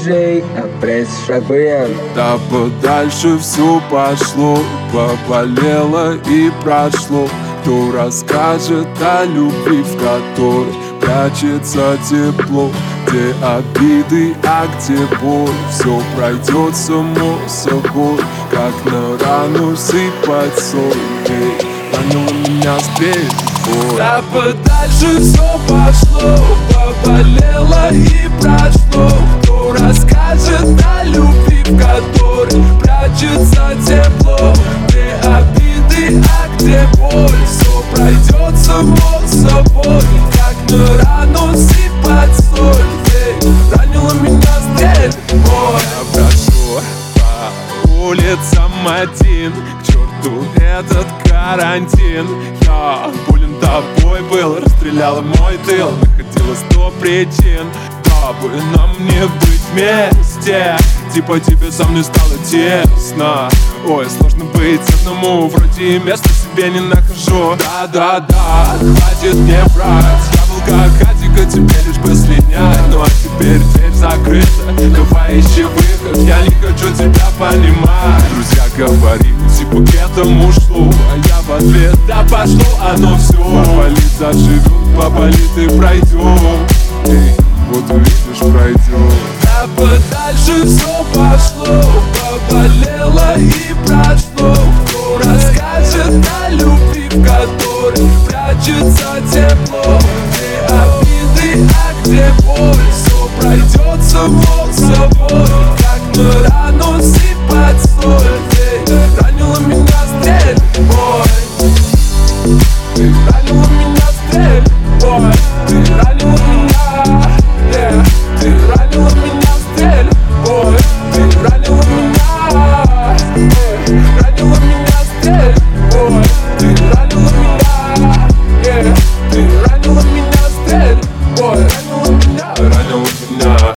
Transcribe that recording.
диджей, а пресс Шагуян. Да подальше все пошло, поболело и прошло. Кто расскажет о любви, в которой прячется тепло? Где обиды, а где боль? Все пройдет само собой, как на рану сыпать соль. Ты ранила меня здесь, боль. Да подальше все пошло, поболело и прошло. Кто расскажет о любви, в которой прячется тепло? Где обиды, а где боль? Все пройдет само собой, как на рану сыпать соль. Ранила меня здесь, боль. Я прошу по улицам один, к черту этот карантин. Я болен тобой был, расстреляла мой тыл. Находила 100 причин, дабы нам не быть вместе. Типа тебе со мной стало тесно. Ой, сложно быть одному, вроде места себе не нахожу. Да-да-да, хватит мне врать. Я был как Атика, тебе лишь бы слинять. Ну а теперь дверь закрыта, давай ищи выход. Я не хочу тебя понимать. Друзья говорили, типа к этому ушло, а я в ответ, да пошло оно все. Поболит заживет, поболит и пройдет. Эй, вот увидишь, пройдет. Да подальше все пошло, поболело и прошло. Кто расскажет о любви, в которой прячется тепло? Где обиды, а где боль? Все пройдет само собой,